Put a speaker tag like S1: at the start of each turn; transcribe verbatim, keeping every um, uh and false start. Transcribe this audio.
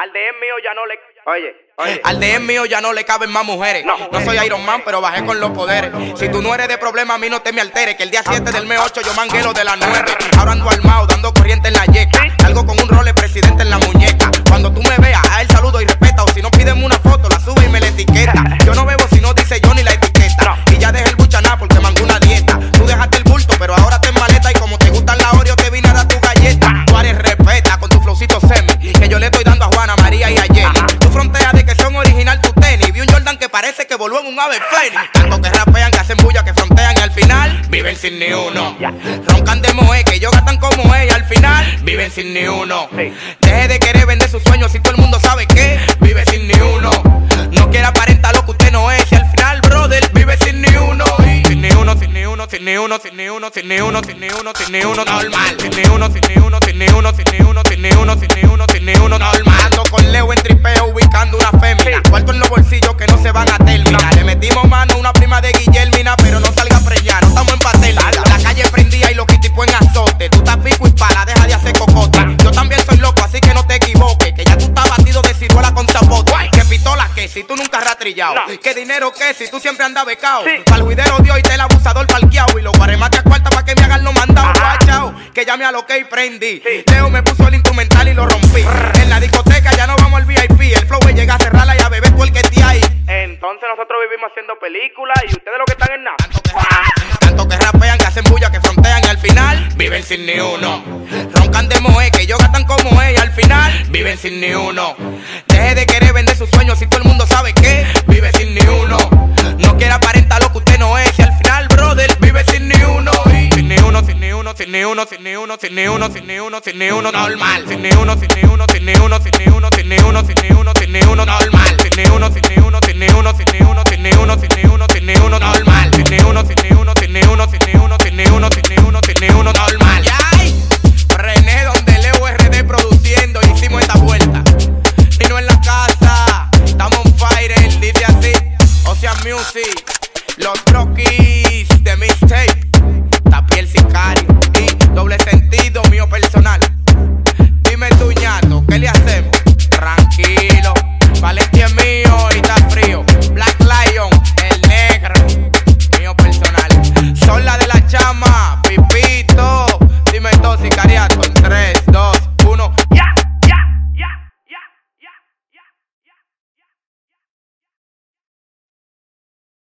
S1: Al D M mío ya no le... Oye, oye.
S2: Al D M mío ya no le caben más mujeres.
S1: No,
S2: no soy Iron Man, pero bajé con los poderes. Si tú no eres de problema, a mí no te me alteres. Que el día siete del mes ocho yo manguelo de las nueve. Ahora ando armado, dando corriente en la yeca. Algo con un role presidente en la muñeca. Cuando tú me veas, a él saludo y respeta. O si no, pídeme una foto, la sube y me la etiqueta. Yo no bebo si no dice Johnny la etiqueta. Y ya dejé el buchaná porque mangó una dieta. Tú dejaste el bulto, pero ahora te en maleta. Y como te gustan la Oreo, te vine a dar tu galleta. Tú eres respeta con tu flowcito semi. Que yo le estoy dando a Juana, María y a Jenny. Tú fronteas de que son original tu tenis. Vi un Jordan que parece que voló en un ave fénix. Tanto que rapean, que hacen bulla, que frontean y al final viven sin ni uno. Roncan de moe, que ellos gastan como ella. Al final viven sin ni uno. Deje de querer vender sus sueños si todo el mundo sabe que vive sin ni uno. No quiere aparentar lo que usted no es. Y al final, brother, vive sin ni uno. Sin ni uno, sin ni uno, sin ni uno, sin ni uno, sin ni uno, sin ni uno, sin ni uno normal. Sin ni uno, sin ni uno, sin ni uno, sin ni uno, sin ni uno, sin ni uno, sin ni uno normal. Ando con Leo en tripeo ubicando una fémina. Cuarto en los bolsillos que no se van a terminar. Le metimos mano a una prima de Guillermina, pero no salga preñada, no estamos en pastel. La calle prendía y los kitipos en azote. Tú estás pico y pala, deja de hacer cocota. Yo también soy loco, así que no te equivoques. Que ya tú estás batido de ciruela con zapote. Que pistola que si tú nunca has ratrillado.
S1: No.
S2: Que dinero que si tú siempre andas becado.
S1: Sí.
S2: Pa'l juidero de hoy te el abusador parqueado. Y los guaremates a cuarta pa' que me hagan lo mandado. Guachao, que ya me aloqué y prendí.
S1: Sí.
S2: Leo me puso el instrumental y lo rompí. En la discoteca ya no vamos al V I P. El flow es llega a cerrarla y a beber todo el que esté ahí.
S1: Entonces nosotros vivimos haciendo películas y ustedes lo que están en nada.
S2: Tanto que, tanto que rapean, que hacen bulla, que frontean y al final viven sin ni uno. Roncan de moe, que ellos gastan como ella. Al final viven sin ni uno. Deje de querer vender sus sueños si todo el mundo sabe que vive sin ni uno. No quiere aparentar lo que usted no es. Y al final, brother, vive sin ni uno. Sin ni uno, sin ni uno, sin ni uno, sin ni uno, sin ni uno, sin ni uno, sin ni uno normal. Sin ni uno, sin ni uno, sin ni uno, sin ni uno, sin